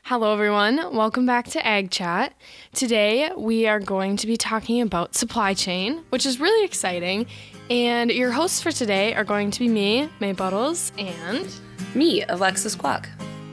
Hello, everyone. Welcome back to Ag Chat. Today, we are going to be talking about supply chain, which is really exciting. And your hosts for today are going to be me, May Buttles, and me, Alexis Kwok.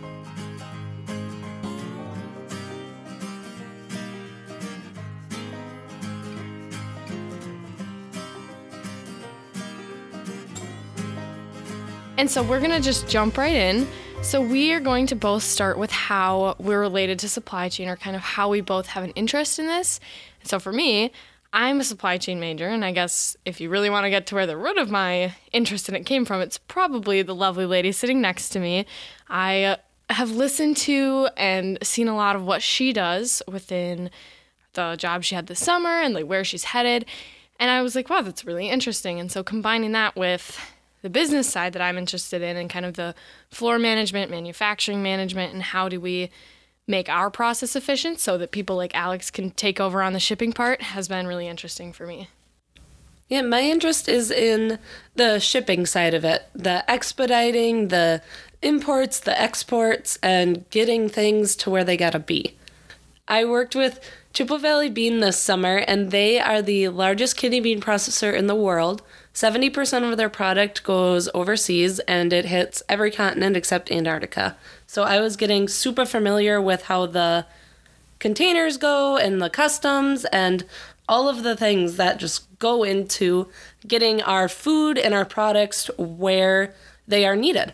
And so we're going to just jump right in. So we are going to both start with how we're related to supply chain, or kind of how we both have an interest in this. So for me, I'm a supply chain major, and I guess if you really want to get to where the root of my interest in it came from, it's probably the lovely lady sitting next to me. I have listened to and seen a lot of what she does within the job she had this summer and like where she's headed. And I was like, wow, that's really interesting. And so combining that with the business side that I'm interested in, and kind of the floor management, manufacturing management, and how do we make our process efficient so that people like Alex can take over on the shipping part, has been really interesting for me. Yeah, my interest is in the shipping side of it, the expediting, the imports, the exports, and getting things to where they gotta be. I worked with Chippewa Valley Bean this summer, and they are the largest kidney bean processor in the world. 70% of their product goes overseas, and it hits every continent except Antarctica. So I was getting super familiar with how the containers go and the customs and all of the things that just go into getting our food and our products where they are needed.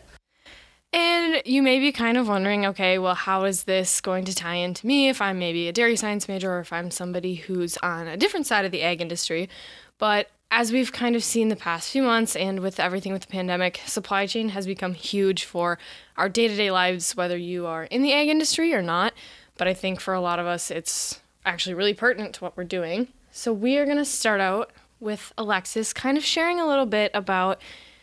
And you may be kind of wondering, okay, well, how is this going to tie into me if I'm maybe a dairy science major, or if I'm somebody who's on a different side of the ag industry? But as we've kind of seen the past few months, and with everything with the pandemic, supply chain has become huge for our day-to-day lives, whether you are in the ag industry or not. But I think for a lot of us, it's actually really pertinent to what we're doing. So we are going to start out with Alexis kind of sharing a little bit about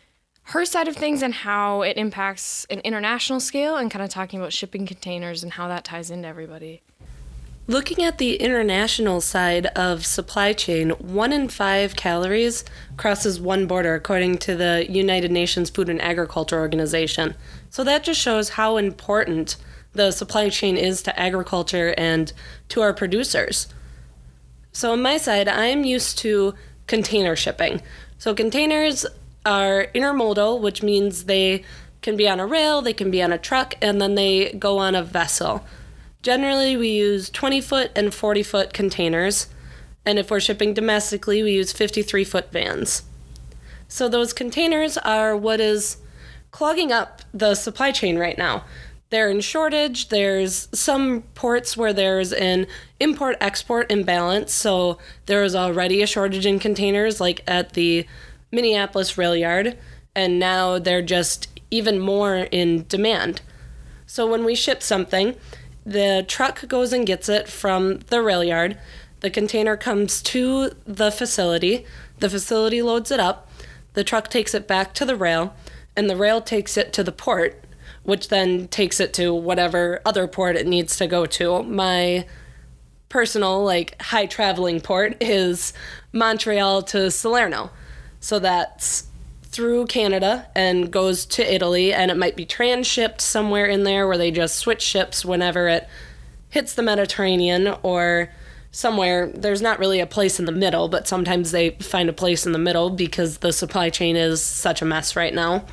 her side of things and how it impacts an international scale, and kind of talking about shipping containers and how that ties into everybody. Looking at the international side of supply chain, 1 in 5 calories crosses one border, according to the United Nations Food and Agriculture Organization. So that just shows how important the supply chain is to agriculture and to our producers. So on my side, I'm used to container shipping. So containers are intermodal, which means they can be on a rail, they can be on a truck, and then they go on a vessel. Generally, we use 20-foot and 40-foot containers, and if we're shipping domestically, we use 53-foot vans. So those containers are what is clogging up the supply chain right now. They're in shortage. There's some ports where there's an import-export imbalance, so there is already a shortage in containers, like at the Minneapolis rail yard, and now they're just even more in demand. So when we ship something, the truck goes and gets it from the rail yard. The container comes to the facility loads it up, the truck takes it back to the rail, and the rail takes it to the port, which then takes it to whatever other port it needs to go to. My personal, high traveling port is Montreal to Salerno. So that's through Canada and goes to Italy, and it might be transshipped somewhere in there where they just switch ships whenever it hits the Mediterranean, or somewhere. There's not really a place in the middle, but sometimes they find a place in the middle because the supply chain is such a mess right now.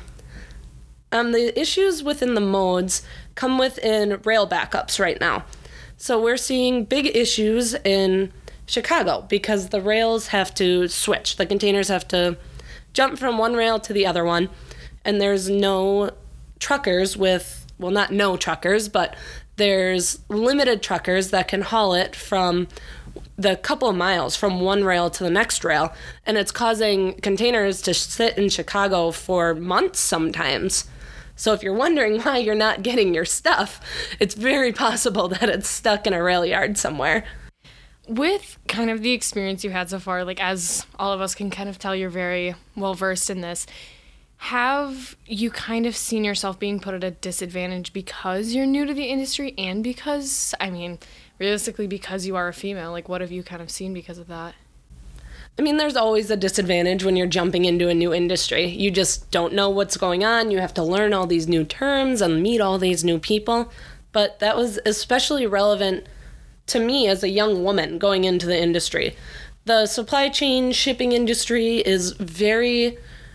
The issues within the modes come within rail backups right now. So we're seeing big issues in Chicago because the rails have to switch. The containers have to jump from one rail to the other one, and there's no truckers not no truckers, but there's limited truckers that can haul it from the couple of miles from one rail to the next rail, and it's causing containers to sit in Chicago for months sometimes. So if you're wondering why you're not getting your stuff, it's very possible that it's stuck in a rail yard somewhere. With kind of the experience you had so far, as all of us can kind of tell, you're very well versed in this. Have you kind of seen yourself being put at a disadvantage because you're new to the industry, and because, realistically, because you are a female? What have you kind of seen because of that? There's always a disadvantage when you're jumping into a new industry. You just don't know what's going on. You have to learn all these new terms and meet all these new people. but that was especially relevant to me as a young woman going into the industry. The supply chain shipping industry is very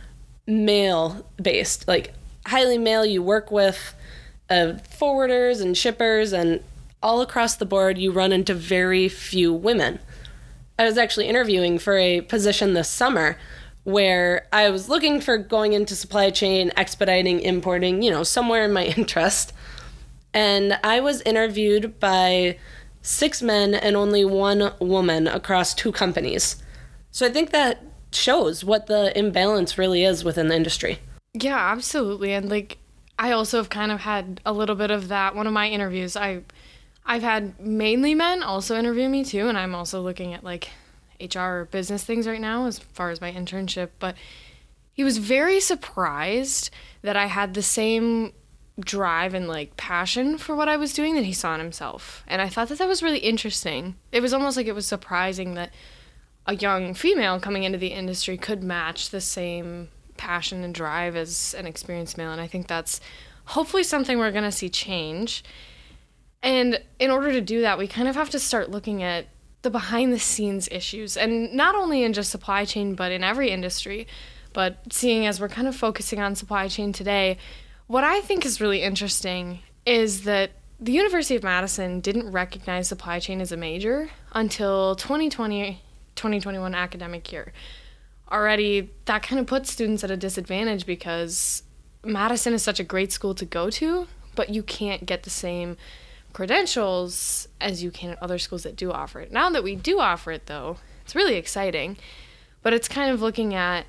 male-based, like highly male. You work with forwarders and shippers, and all across the board, you run into very few women. I was actually interviewing for a position this summer where I was looking for going into supply chain, expediting, importing, somewhere in my interest. And I was interviewed by 6 men and only 1 woman across 2 companies. So I think that shows what the imbalance really is within the industry. Yeah, absolutely. And I also have kind of had a little bit of that. One of my interviews, I've had mainly men also interview me too, and I'm also looking at HR or business things right now as far as my internship, but he was very surprised that I had the same drive and passion for what I was doing that he saw in himself. And I thought that was really interesting. It was almost like it was surprising that a young female coming into the industry could match the same passion and drive as an experienced male. And I think that's hopefully something we're going to see change. And in order to do that, we kind of have to start looking at the behind the scenes issues, and not only in just supply chain, but in every industry. But seeing as we're kind of focusing on supply chain today, what I think is really interesting is that the University of Madison didn't recognize supply chain as a major until 2020-2021 academic year. Already, that kind of puts students at a disadvantage because Madison is such a great school to go to, but you can't get the same credentials as you can at other schools that do offer it. Now that we do offer it, though, it's really exciting, but it's kind of looking at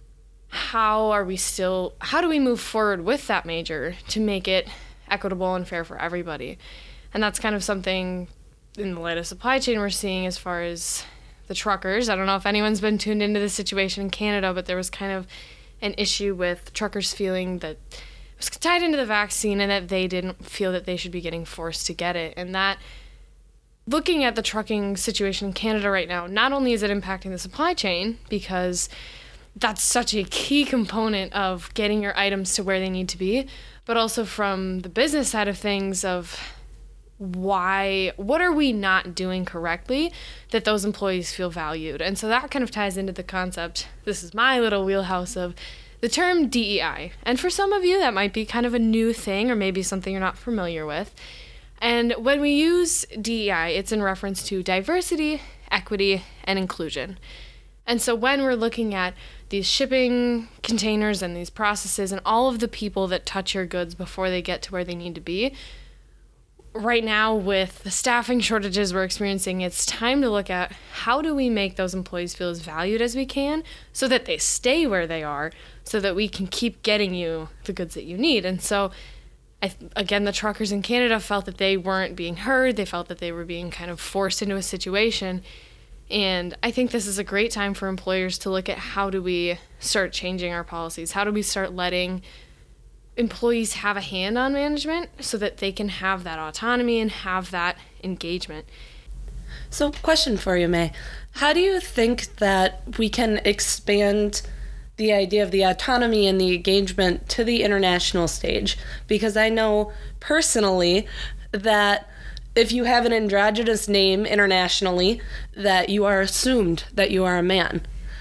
how do we move forward with that major to make it equitable and fair for everybody. And that's kind of something in the light of supply chain we're seeing as far as the truckers. I don't know if anyone's been tuned into the situation in Canada, but there was kind of an issue with truckers feeling that it was tied into the vaccine and that they didn't feel that they should be getting forced to get it. And that, looking at the trucking situation in Canada right now, not only is it impacting the supply chain, because that's such a key component of getting your items to where they need to be, but also from the business side of things of what are we not doing correctly that those employees feel valued. And so that kind of ties into the concept, this is my little wheelhouse, of the term DEI. And for some of you, that might be kind of a new thing or maybe something you're not familiar with. And when we use DEI, it's in reference to diversity, equity, and inclusion. And so when we're looking at these shipping containers and these processes and all of the people that touch your goods before they get to where they need to be, right now with the staffing shortages we're experiencing, it's time to look at how do we make those employees feel as valued as we can so that they stay where they are, so that we can keep getting you the goods that you need. And so, again, the truckers in Canada felt that they weren't being heard. They felt that they were being kind of forced into a situation. And I think this is a great time for employers to look at how do we start changing our policies? How do we start letting employees have a hand on management so that they can have that autonomy and have that engagement? So, question for you, May. How do you think that we can expand the idea of the autonomy and the engagement to the international stage? Because I know personally that if you have an androgynous name internationally, that you are assumed that you are a man.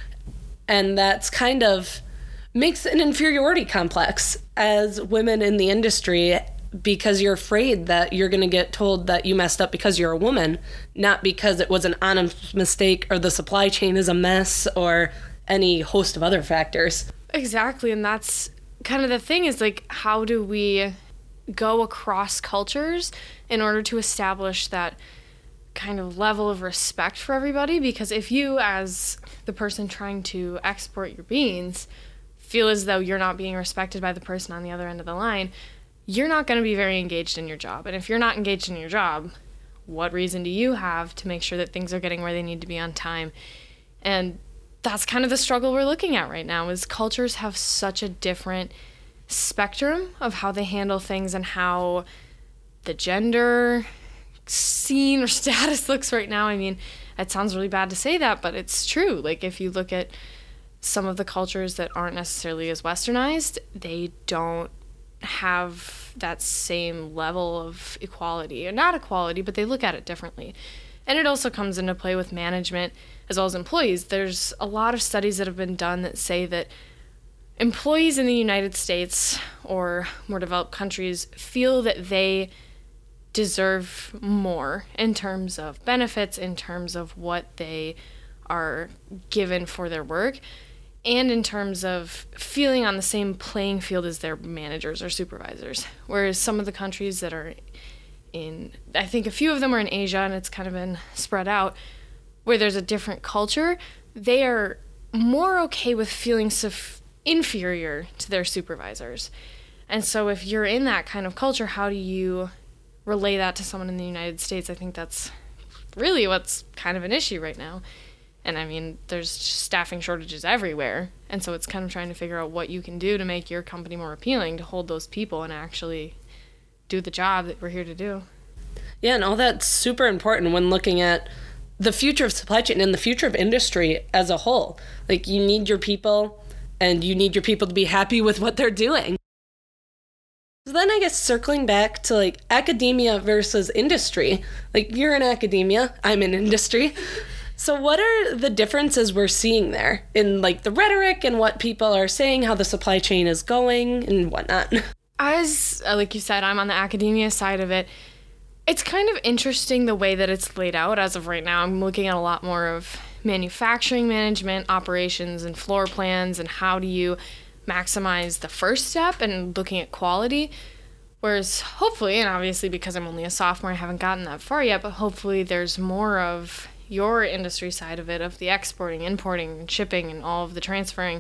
And that's kind of makes an inferiority complex as women in the industry, because you're afraid that you're going to get told that you messed up because you're a woman, not because it was an honest mistake or the supply chain is a mess or any host of other factors. Exactly, and that's kind of the thing is how do we go across cultures in order to establish that kind of level of respect for everybody? Because if you, as the person trying to export your beans, feel as though you're not being respected by the person on the other end of the line, you're not going to be very engaged in your job. And if you're not engaged in your job, what reason do you have to make sure that things are getting where they need to be on time? And that's kind of the struggle we're looking at right now, is cultures have such a different spectrum of how they handle things and how the gender scene or status looks right now. I mean, it sounds really bad to say that, but it's true. If you look at some of the cultures that aren't necessarily as westernized, they don't have that same level of equality, or not equality, but they look at it differently. And it also comes into play with management as well as employees. There's a lot of studies that have been done that say that employees in the United States or more developed countries feel that they deserve more in terms of benefits, in terms of what they are given for their work, and in terms of feeling on the same playing field as their managers or supervisors. Whereas some of the countries that are in, I think a few of them are in Asia, and it's kind of been spread out, where there's a different culture, they are more okay with feeling inferior to their supervisors. And so if you're in that kind of culture, how do you relay that to someone in the United States? I think that's really what's kind of an issue right now. And I mean, there's staffing shortages everywhere. And so it's kind of trying to figure out what you can do to make your company more appealing, to hold those people and actually do the job that we're here to do. Yeah, and all that's super important when looking at the future of supply chain and the future of industry as a whole. Like, you need your people, and you need your people to be happy with what they're doing. So then I guess circling back to like academia versus industry, like you're in academia, I'm in industry. So what are the differences we're seeing there in like the rhetoric and what people are saying, how the supply chain is going and whatnot? As, like you said, I'm on the academia side of it. It's kind of interesting the way that it's laid out as of right now. I'm looking at a lot more of manufacturing management, operations, and floor plans, and how do you maximize the first step and looking at quality. Whereas hopefully, and obviously because I'm only a sophomore, I haven't gotten that far yet, but hopefully there's more of your industry side of it, of the exporting, importing, and shipping, and all of the transferring.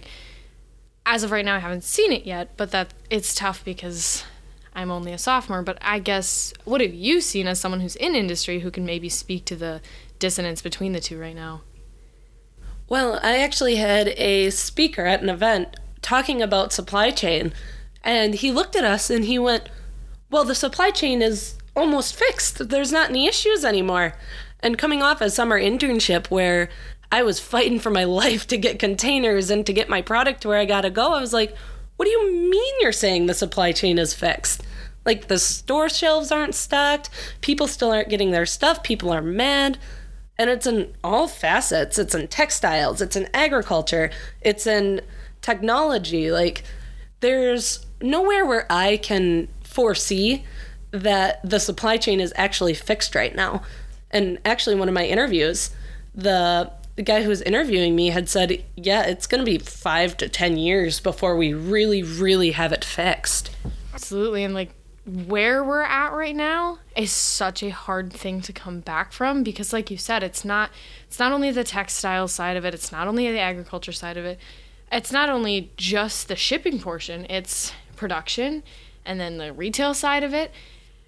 As of right now, I haven't seen it yet, but that it's tough because I'm only a sophomore. But I guess, what have you seen as someone who's in industry who can maybe speak to the dissonance between the two right now? Well, I actually had a speaker at an event talking about supply chain, and he looked at us and he went, well, the supply chain is almost fixed. There's not any issues anymore. And coming off a summer internship where I was fighting for my life to get containers and to get my product to where I gotta go, I was like, what do you mean you're saying the supply chain is fixed? Like, the store shelves aren't stocked, people still aren't getting their stuff, people are mad. And it's in all facets. It's in textiles, it's in agriculture, it's in technology. Like, there's nowhere where I can foresee that the supply chain is actually fixed right now. And actually, one of my interviews, the guy who was interviewing me had said, yeah, it's going to be 5 to 10 years before we really, really have it fixed. Absolutely. And like, where we're at right now is such a hard thing to come back from, because like you said, it's not only the textile side of it, it's not only the agriculture side of it, it's not only just the shipping portion, it's production and then the retail side of it.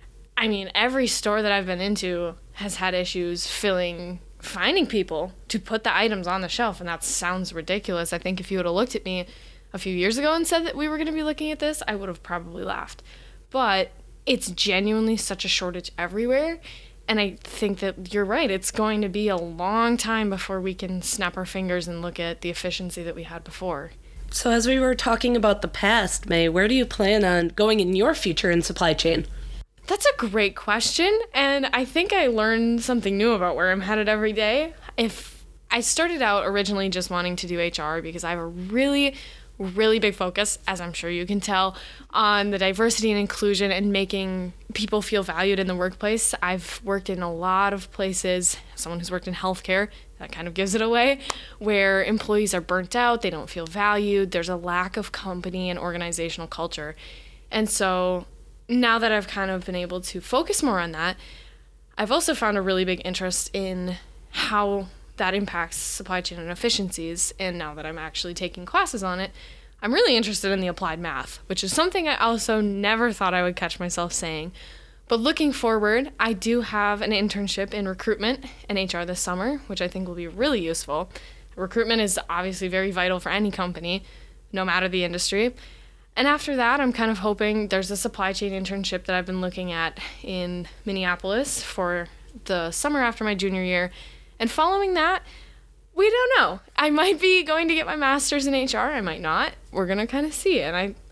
I mean, every store that I've been into has had issues finding people to put the items on the shelf, and that sounds ridiculous. I think if you would have looked at me a few years ago and said that we were going to be looking at this, I would have probably laughed. But it's genuinely such a shortage everywhere, and I think that you're right. It's going to be a long time before we can snap our fingers and look at the efficiency that we had before. So as we were talking about the past, May, where do you plan on going in your future in supply chain? That's a great question, and I think I learn something new about where I'm headed every day. If I started out originally just wanting to do HR because I have a really, really big focus, as I'm sure you can tell, on the diversity and inclusion and making people feel valued in the workplace. I've worked in a lot of places, someone who's worked in healthcare, that kind of gives it away, where employees are burnt out, they don't feel valued, there's a lack of company and organizational culture. And so now that I've kind of been able to focus more on that, I've also found a really big interest in how that impacts supply chain and efficiencies. And now that I'm actually taking classes on it, I'm really interested in the applied math, which is something I also never thought I would catch myself saying. But looking forward, I do have an internship in recruitment and HR this summer, which I think will be really useful. Recruitment is obviously very vital for any company, no matter the industry. And after that, I'm kind of hoping there's a supply chain internship that I've been looking at in Minneapolis for the summer after my junior year. And following that, we don't know. I might be going to get my master's in HR. I might not. We're going to kind of see. And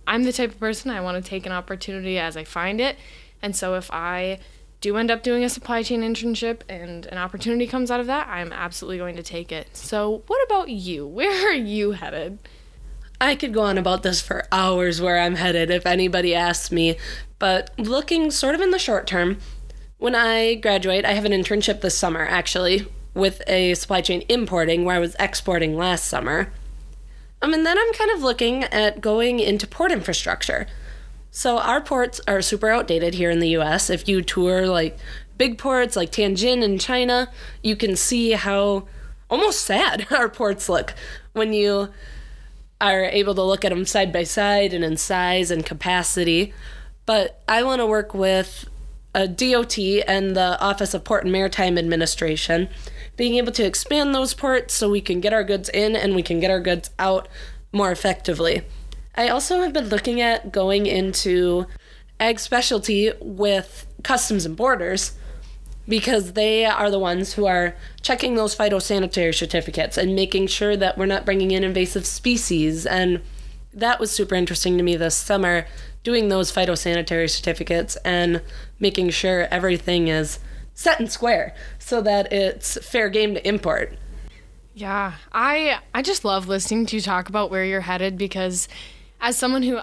I'm the type of person I want to take an opportunity as I find it. And so if I do end up doing a supply chain internship and an opportunity comes out of that, I'm absolutely going to take it. So what about you? Where are you headed? I could go on about this for hours where I'm headed if anybody asks me, but looking sort of in the short term, when I graduate, I have an internship this summer, actually, with a supply chain importing where I was exporting last summer. And then I'm kind of looking at going into port infrastructure. So our ports are super outdated here in the US. If you tour like big ports like Tianjin in China, you can see how almost sad our ports look when you are able to look at them side by side and in size and capacity. But I want to work with a DOT and the Office of Port and Maritime Administration, being able to expand those ports so we can get our goods in and we can get our goods out more effectively. I also have been looking at going into ag specialty with Customs and Borders because they are the ones who are checking those phytosanitary certificates and making sure that we're not bringing in invasive species. And that was super interesting to me this summer, doing those phytosanitary certificates and making sure everything is set and square so that it's fair game to import. Yeah, I just love listening to you talk about where you're headed because as someone who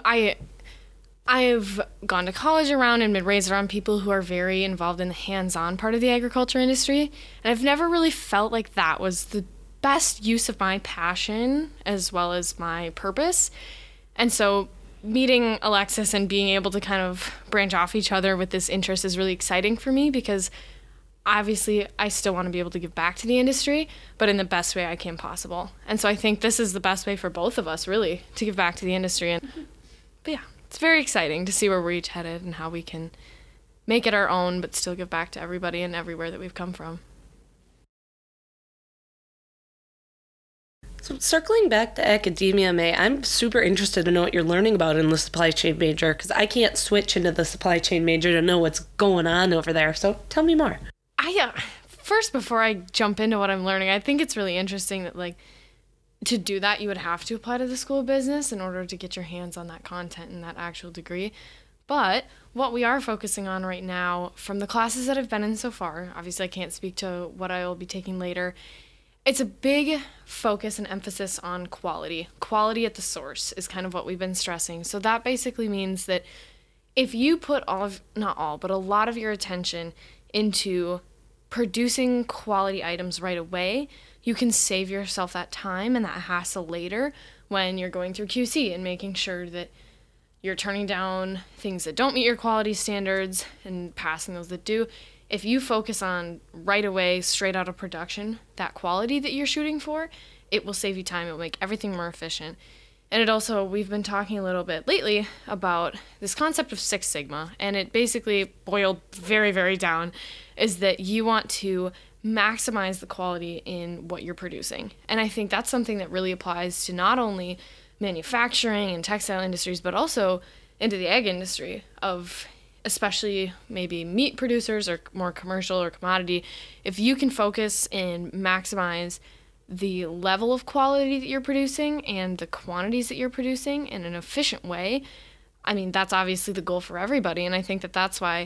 I've gone to college around and been raised around people who are very involved in the hands-on part of the agriculture industry, and I've never really felt like that was the best use of my passion as well as my purpose. And so meeting Alexis and being able to kind of branch off each other with this interest is really exciting for me because obviously I still want to be able to give back to the industry, but in the best way I can possible. And so I think this is the best way for both of us, really, to give back to the industry. But yeah, it's very exciting to see where we're each headed and how we can make it our own, but still give back to everybody and everywhere that we've come from. So circling back to academia, May, I'm super interested to know what you're learning about in the supply chain major because I can't switch into the supply chain major to know what's going on over there. So tell me more. First, before I jump into what I'm learning, I think it's really interesting that, like, to do that, you would have to apply to the School of Business in order to get your hands on that content and that actual degree. But what we are focusing on right now, from the classes that I've been in so far, obviously I can't speak to what I will be taking later, it's a big focus and emphasis on quality. Quality at the source is kind of what we've been stressing. So that basically means that if you put not all, but a lot of your attention into producing quality items right away, you can save yourself that time and that hassle later when you're going through QC and making sure that you're turning down things that don't meet your quality standards and passing those that do. If you focus on right away, straight out of production, that quality that you're shooting for, it will save you time. It will make everything more efficient. And it also, we've been talking a little bit lately about this concept of Six Sigma, and it basically boiled very, very down, is that you want to maximize the quality in what you're producing. And I think that's something that really applies to not only manufacturing and textile industries, but also into the ag industry of especially maybe meat producers or more commercial or commodity. If you can focus and maximize the level of quality that you're producing and the quantities that you're producing in an efficient way, I mean, that's obviously the goal for everybody. And I think that that's why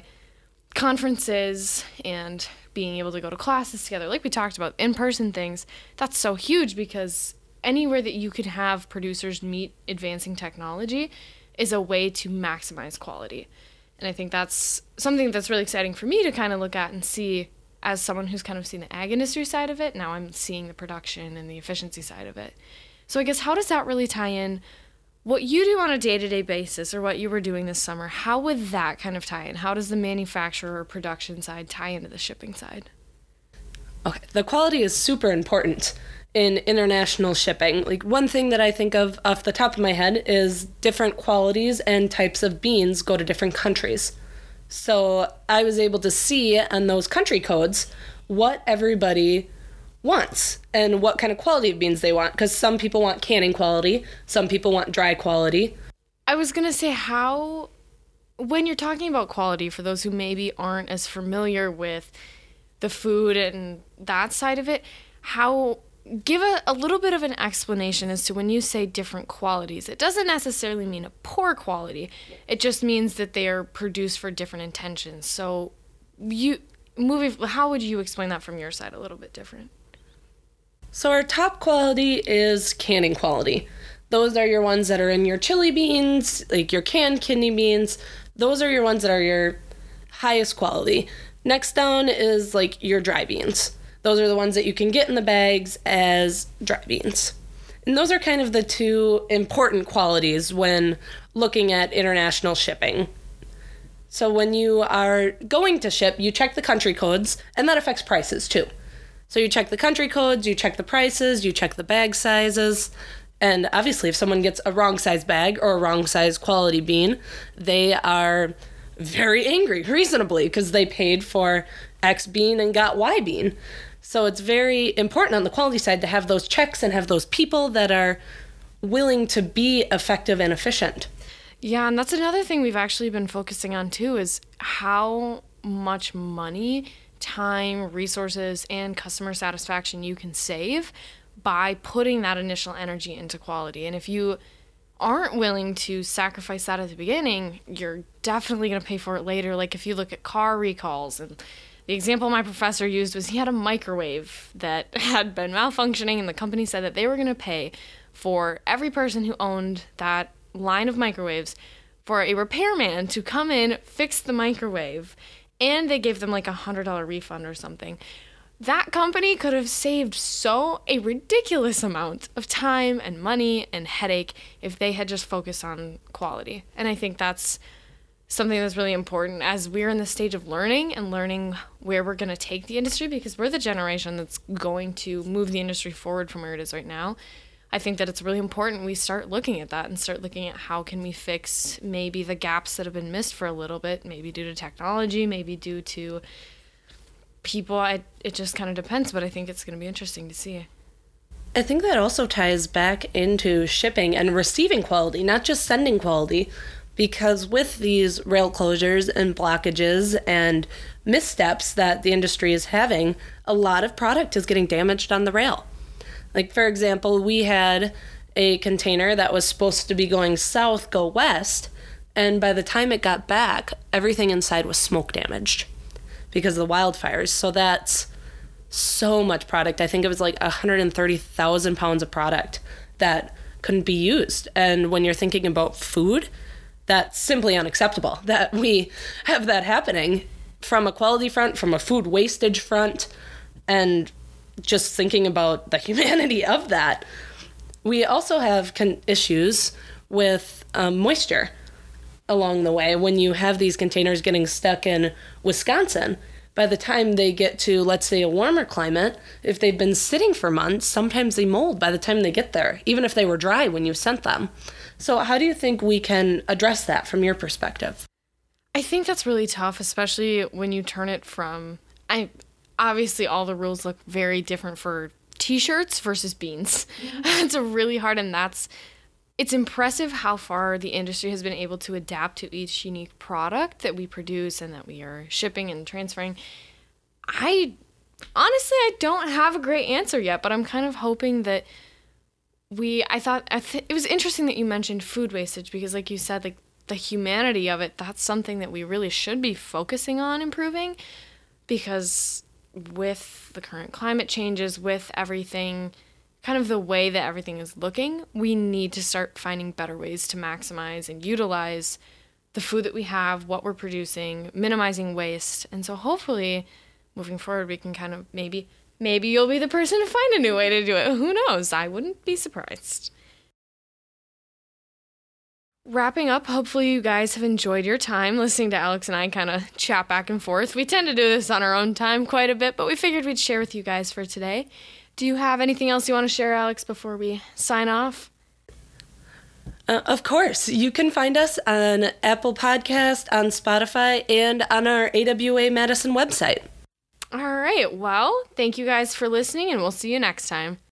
conferences and being able to go to classes together, like we talked about, in-person things, that's so huge because anywhere that you could have producers meet advancing technology is a way to maximize quality. And I think that's something that's really exciting for me to kind of look at and see as someone who's kind of seen the ag industry side of it. Now I'm seeing the production and the efficiency side of it. So I guess how does that really tie in what you do on a day-to-day basis or what you were doing this summer? How would that kind of tie in? How does the manufacturer or production side tie into the shipping side? Okay, the quality is super important in international shipping. Like one thing that I think of off the top of my head is different qualities and types of beans go to different countries. So I was able to see on those country codes what everybody wants and what kind of quality of beans they want, because some people want canning quality, some people want dry quality. I was going to say when you're talking about quality, for those who maybe aren't as familiar with the food and that side of it, how give a little bit of an explanation as to when you say different qualities. It doesn't necessarily mean a poor quality. It just means that they are produced for different intentions. So how would you explain that from your side a little bit different? So our top quality is canning quality. Those are your ones that are in your chili beans, like your canned kidney beans. Those are your ones that are your highest quality. Next down is like your dry beans. Those are the ones that you can get in the bags as dry beans. And those are kind of the two important qualities when looking at international shipping. So when you are going to ship, you check the country codes, and that affects prices too. So you check the country codes, you check the prices, you check the bag sizes, and obviously if someone gets a wrong size bag or a wrong size quality bean, they are very angry, reasonably, because they paid for X bean and got Y bean. So it's very important on the quality side to have those checks and have those people that are willing to be effective and efficient. Yeah, and that's another thing we've actually been focusing on too, is how much money, time, resources, and customer satisfaction you can save by putting that initial energy into quality. And if you aren't willing to sacrifice that at the beginning, you're definitely going to pay for it later. Like if you look at car recalls, and the example my professor used was he had a microwave that had been malfunctioning, and the company said that they were going to pay for every person who owned that line of microwaves for a repairman to come in, fix the microwave, and they gave them like $100 refund or something. That company could have saved a ridiculous amount of time and money and headache if they had just focused on quality. And I think that's something that's really important as we're in the stage of learning where we're going to take the industry, because we're the generation that's going to move the industry forward from where it is right now. I think that it's really important we start looking at that and start looking at how can we fix maybe the gaps that have been missed for a little bit, maybe due to technology, maybe due to people. It just kind of depends, but I think it's going to be interesting to see. I think that also ties back into shipping and receiving quality, not just sending quality, because with these rail closures and blockages and missteps that the industry is having, a lot of product is getting damaged on the rail. Like, for example, we had a container that was supposed to be going south, go west, and by the time it got back, everything inside was smoke damaged because of the wildfires. So that's so much product. I think it was like 130,000 pounds of product that couldn't be used. And when you're thinking about food, that's simply unacceptable that we have that happening from a quality front, from a food wastage front, and just thinking about the humanity of that. We also have issues with moisture along the way. When you have these containers getting stuck in Wisconsin, by the time they get to, let's say, a warmer climate, if they've been sitting for months, sometimes they mold by the time they get there, even if they were dry when you sent them. So how do you think we can address that from your perspective? I think that's really tough, especially when you turn it from... Obviously, all the rules look very different for T-shirts versus beans. It's really hard, and it's impressive how far the industry has been able to adapt to each unique product that we produce and that we are shipping and transferring. I don't have a great answer yet, but I'm kind of hoping that it was interesting that you mentioned food wastage, because like you said, like the humanity of it, that's something that we really should be focusing on improving, because with the current climate changes, with everything, kind of the way that everything is looking, we need to start finding better ways to maximize and utilize the food that we have, what we're producing, minimizing waste. And so hopefully, moving forward, we can kind of maybe you'll be the person to find a new way to do it. Who knows? I wouldn't be surprised. Wrapping up, hopefully you guys have enjoyed your time listening to Alex and I kind of chat back and forth. We tend to do this on our own time quite a bit, but we figured we'd share with you guys for today. Do you have anything else you want to share, Alex, before we sign off? Of course. You can find us on Apple Podcast, on Spotify, and on our AWA Madison website. All right. Well, thank you guys for listening, and we'll see you next time.